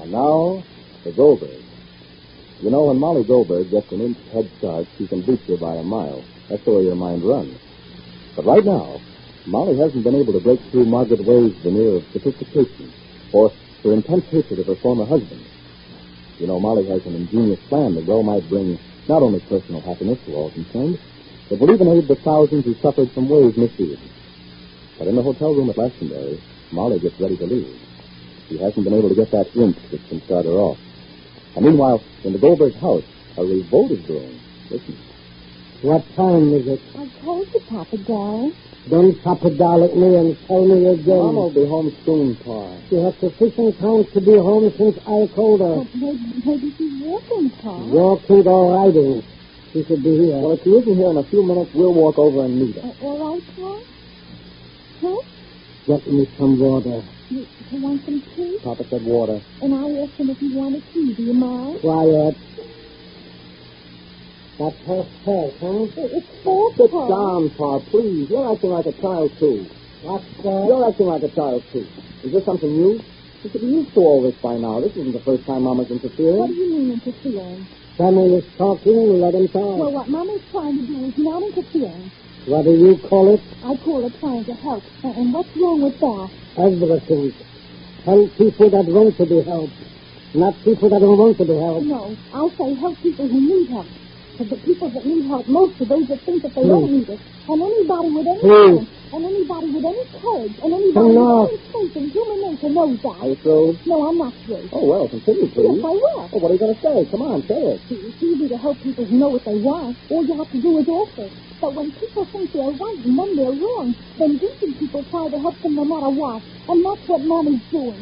And now, the Goldberg. You know, when Molly Goldberg gets an inch head start, she can beat you by a mile. That's the way your mind runs. But right now, Molly hasn't been able to break through Margaret Way's veneer of sophistication or her intense hatred of her former husband. You know, Molly has an ingenious plan that well might bring not only personal happiness to all concerned, but will even aid the thousands who suffered from Way's misdeeds. But in the hotel room at Glastonbury, Molly gets ready to leave. She hasn't been able to get that inch that can start her off. And meanwhile, in the Goldberg house, a revolt is brewing. Listen. What time is it? I told you, Papa Doll. Don't Papa Doll at me and tell me again. Mom will be home soon, Pa. She has sufficient time to be home since I told her. But maybe she's walking, Pa. Walking or riding. She should be here. Well, if she isn't here in a few minutes, we'll walk over and meet her. All right, Pa? Huh? Get me some water. You want some tea? Papa said water. And I asked him if he wanted tea. Do you mind? Quiet. That's her fault, huh? It's fair, Sit Pa. down, Pa, please. You're acting like a child, too. What's that? You're acting like a child, too. Is this something new? You should be used to all this by now. This isn't the first time Mama's interfering. What do you mean interfering? Sammy is talking. Let him talk. Well, what Mama's trying to do is not interfering. What do you call it? I call it trying to help. And what's wrong with that? Everything. Help people that want to be helped. Not people that don't want to be helped. No, I say help people who need help. Because the people that need help most are those that think that they don't need it. And anybody with any sense, and anybody with any courage, and anybody with any faith in human nature knows that. Are you through? No, I'm not through. Oh, well, continue, please. Yes, I will. Oh, what are you going to say? Come on, say it. It's easy to help people who know what they want. All you have to do is offer. But when people think they're right and then they're wrong, then decent people try to help them no matter what. And that's what Mommy's doing.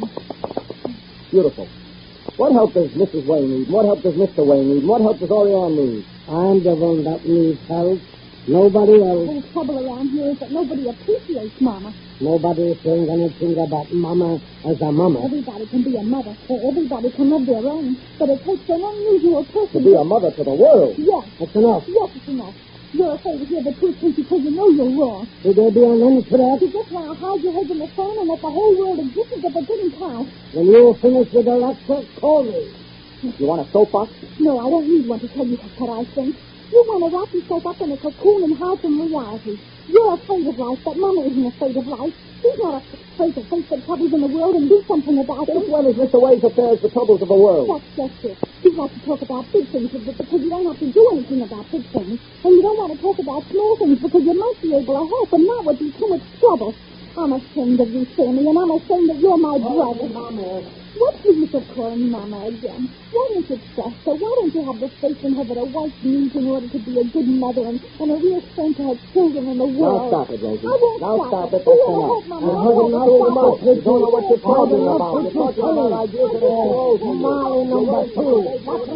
Beautiful. What help does Mrs. Way need? What help does Mr. Way need? What help does Oriane need? I'm the one that needs help. Nobody else. The trouble around here is that nobody appreciates Mama. Nobody is saying anything about Mama as a mama. Everybody can be a mother, or everybody can love their own. But it takes an unusual person To be a mother to the world. Yes. That's enough. Yes, it's enough. You're afraid to hear the truth because you know you're wrong. Should there be an end to that? You just want to hide your head in the sand and let the whole world exist as if it didn't count. When you finish with the lecture, call me. You want a soapbox? No, I don't need one to tell you what I think. You want to wrap yourself up in a cocoon and hide from reality. You're afraid of life, but Mama isn't afraid of life. She's not afraid to face the troubles in the world and do something about them. Since when is Mr. Way's affairs the troubles of the world? That's just it. You like to talk about big things because you don't have to do anything about big things. And you don't want to talk about small things because you might be able to help, and that would be too much trouble. I'm ashamed of you, Sammy, and I'm ashamed that you're my brother. Mama. What's the use of calling Mama again? Why don't you trust her? Why don't you have the faith in her that a wife needs in order to be a good mother and a real friend to her children in the world? Now stop it, Rosie. I won't Now stop it. You That's won't enough. help Mama. Now, I hold won't on, stop hold on, it. You don't know what you're talking about. You're Hold on, talking about ideas that are explosive. Molly number 2. What's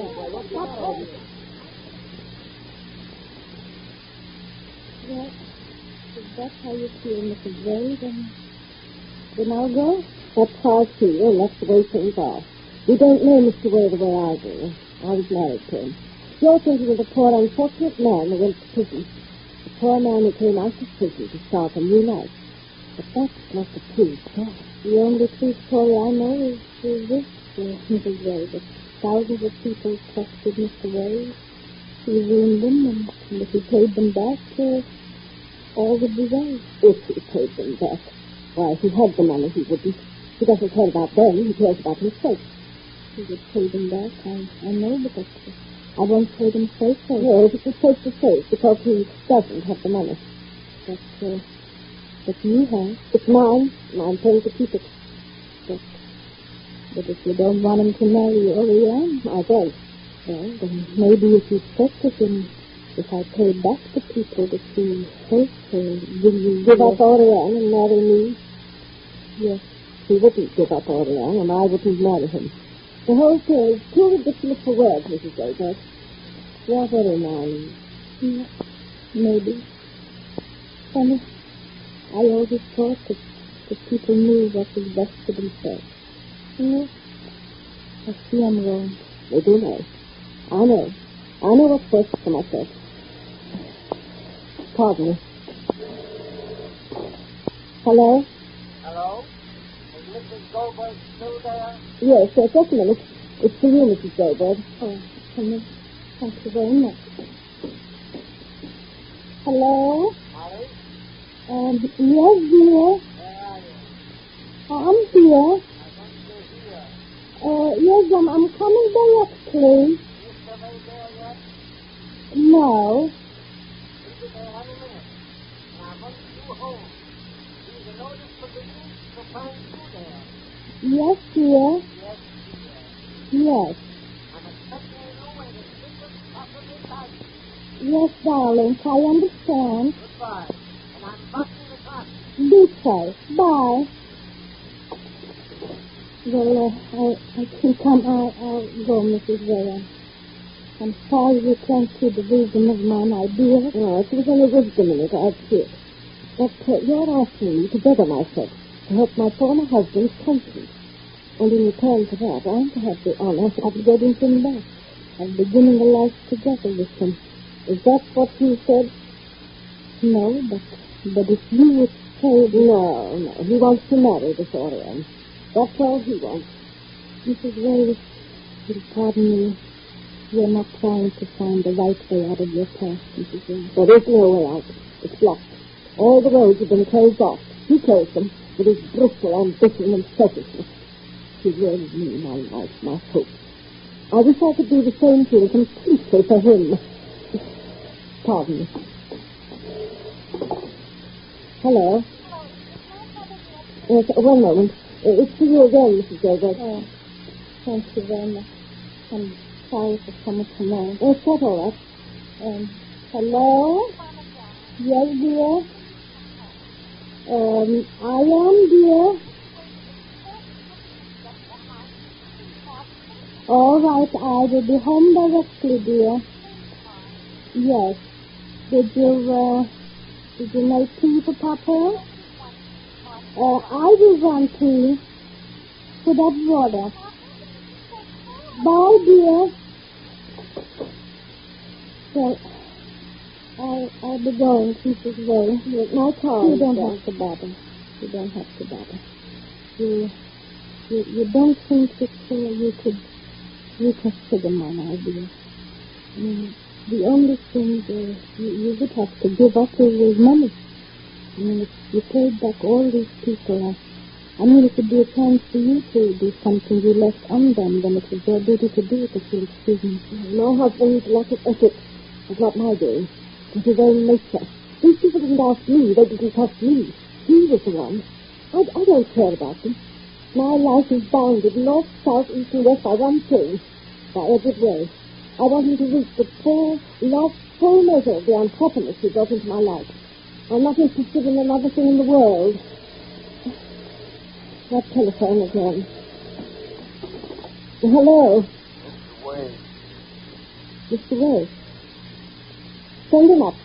wrong? Well, if that's how you feel, Mrs. Wade, then I'll go. That's how I feel, and that's the way things are. You don't know Mr. Wade the way I do. I was married to him. You're thinking of the poor, unfortunate man who went to prison. The poor man who came out of prison to start a new life. But that's not the true story. The only true story I know is this, Mrs. Wade. That thousands of people trusted Mr. Wade. He ruined them, and if he paid them back, all would be well. If he paid them back. Why, if he had the money, he wouldn't. He doesn't care about them. He cares about himself. He would pay them back. I know, but I won't pay them safe. Yes, it's safe to say, because he doesn't have the money. But you have. It's mine, and I'm paying to keep it. But if you don't want him to marry Oriane, I don't. Well, then maybe if you check with him, if I pay back the people that you hurt, will you give up Oriane and marry me? Yes, he wouldn't give up Oriane, and I wouldn't marry him. The whole thing is too ridiculous for words, Mrs. Baker. You're very naive. Yeah, maybe. Funny, I always thought that people knew what was best for themselves. No, I see I'm wrong. They do know. I know. I know what's best for myself. Pardon me. Hello? Hello? Mrs. Goldberg still there? Yes, just a minute. It's for you, Mrs. Goldberg. Oh, thank you very much. Hello? Molly? Yes, dear. Where are you? I'm here. I want you here. Yes, I'm coming directly. You surveyed there yet? No. We'll be there any minute. Now, once you home, leave a notice for the news to find you there. Yes, dear. Yes, dear. Yes. I'm expecting you when the quickest possible time. Yes, darling. I understand. Goodbye. And I'm busting the clock. Do so. Bye. Well, I think I'll go, Mrs. Ray. I'm sorry you can't see the wisdom of mine idea. No, if there's any wisdom in it, I'd see it. But you're asking me to beggar myself to help my former husband's conscience. And in return for that, I'm to have the honor of getting him back and beginning a life together with him. Is that what you said? No, but if you would say... No. He wants to marry this Orion. That's all he wants. Mrs. Ray, you'll pardon me. You're not trying to find the right way out of your past, Mrs. Ray. There is no way out. It's blocked. All the roads have been closed off. He closed them with his brutal ambition and selfishness. He ruined me, my life, my hope. I wish I could do the same thing completely for him. Pardon me. Hello? Yes, one moment. It's for you again, Mrs. Gilbert. Oh, thank you very much. I'm sorry for coming tonight. Yes, that's all right. Hello? Yes, dear? I am, dear. All right, I will be home directly, dear. Yes. Did you make tea for Papa? I will want tea. For that water. Bye, dear. Well, I'll be going, Mrs. Ray. My car. You don't have to bother. You don't have to bother. You don't think that you could reconsider my idea. I mean, the only thing you would have to give up is money. I mean, if you paid back all these people, I mean, it would be a chance for you to do something you left undone, then it was your duty to do it, if you'll excuse me. No husband's lack of ethics is not my doing. It's his own nature. These people didn't ask me. They didn't trust me. He was the one. I don't care about them. My life is bounded north, south, east, and west by one thing. By Edward Ray. I want him to reach the full measure of the unhappiness he brought into my life. I'm not interested in another thing in the world. That telephone again. Hello? Mr. Wade. Mr. Ray. Send him up.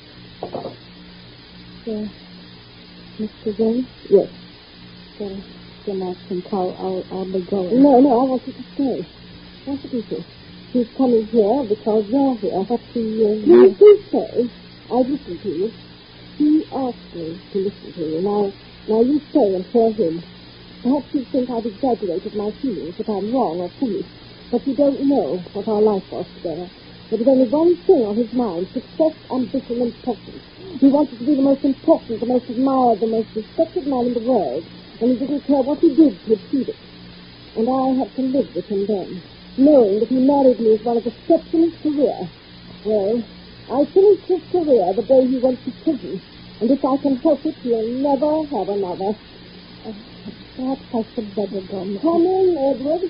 Mr. Ray? Yes. Then I think I'll be going. No, I want you to stay. What's the issue? He's coming here because you're here. What you say? I've listened to you. He asked me to listen to you. Now you stay and hear him. Perhaps you think I've exaggerated my feelings, that I'm wrong or foolish. But you don't know what our life was together. There was only one thing on his mind: success, ambition, and passion. He wanted to be the most important, the most admired, the most respected man in the world, and he didn't care what he did to achieve it. And I had to live with him then, knowing that he married me as one of the steps in his career. Well, I finished his career the day he went to prison, and if I can help it, he'll never have another. Perhaps I should better go. Come in, Edward.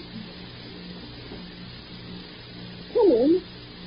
Come in.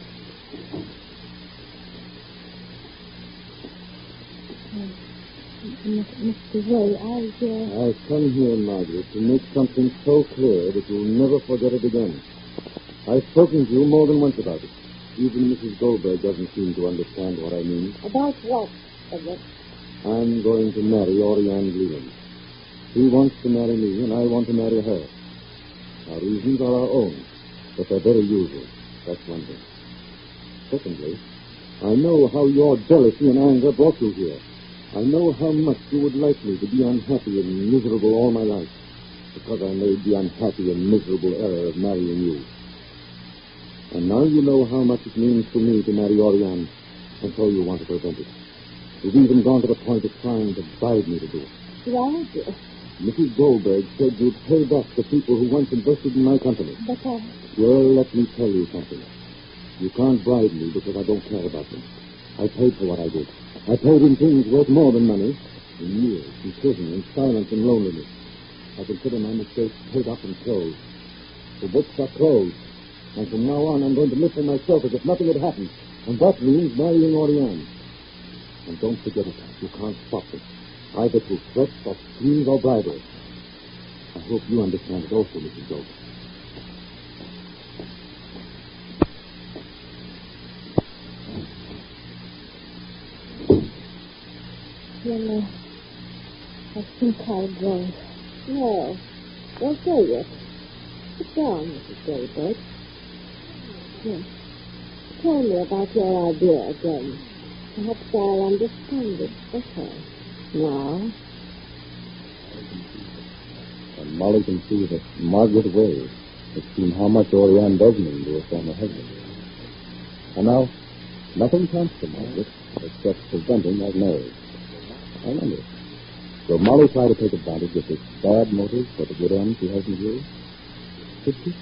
Mr. Ray, I've come here, Margaret, to make something so clear that you'll never forget it again. I've spoken to you more than once about it. Even Mrs. Goldberg doesn't seem to understand what I mean. About what, Edward? I'm going to marry Oriane Leland. She wants to marry me, and I want to marry her. Our reasons are our own, but they're very usual. That's one thing. Secondly, I know how your jealousy and anger brought you here. I know how much you would like me to be unhappy and miserable all my life. because I made the unhappy and miserable error of marrying you. And now you know how much it means to me to marry Oriane, and so you want to prevent it. You've even gone to the point of trying to bribe me to do it. Roger. Mrs. Goldberg said you'd pay back the people who once invested in my company. But Well, let me tell you something. You can't bribe me because I don't care about them. I paid for what I did. I paid in things worth more than money. In years, in prison, in silence and loneliness. I consider my mistakes paid up and closed. The books are closed. And from now on, I'm going to live for myself as if nothing had happened. And that means marrying Oriane. And don't forget it. You can't stop it. Either through threats or schemes or bribery. I hope you understand it also, Mrs. Goldberg. Well, I think I'll go. No, don't go yet. Sit down, Mrs. Goldberg. Yes. Tell me about your idea again. Perhaps I'll understand it better. Now? And Molly can see that Margaret Way has seen how much Oriane does mean to her former husband. And now, nothing counts for Margaret except preventing that marriage. I remember it. Will Molly try to take advantage of this bad motive for the good end she has in view? Should she?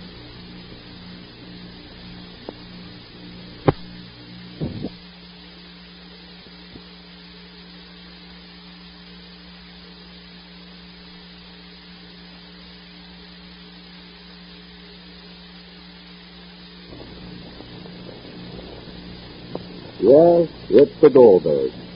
Yes, it's the Goldbergs.